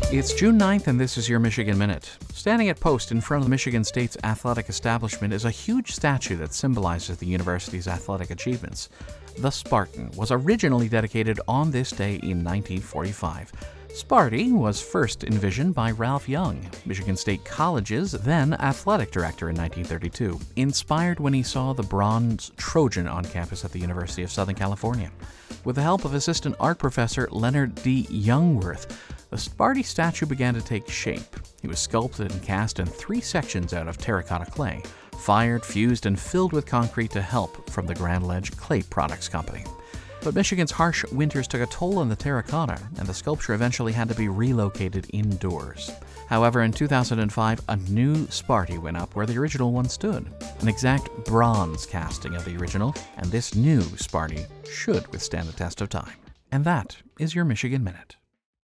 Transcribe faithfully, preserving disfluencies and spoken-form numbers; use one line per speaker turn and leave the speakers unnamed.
It's June ninth, and this is your Michigan Minute. Standing at post in front of Michigan State's athletic establishment is a huge statue that symbolizes the university's athletic achievements. The Spartan was originally dedicated on this day in nineteen forty-five. Sparty was first envisioned by Ralph Young, Michigan State College's then athletic director in nineteen thirty-two, inspired when he saw the bronze Trojan on campus at the University of Southern California. With the help of assistant art professor Leonard D. Youngworth, the Sparty statue began to take shape. He was sculpted and cast in three sections out of terracotta clay, fired, fused, and filled with concrete to help from the Grand Ledge Clay Products Company. But Michigan's harsh winters took a toll on the terracotta, and the sculpture eventually had to be relocated indoors. However, in two thousand five, a new Sparty went up where the original one stood, an exact bronze casting of the original, and this new Sparty should withstand the test of time. And that is your Michigan Minute.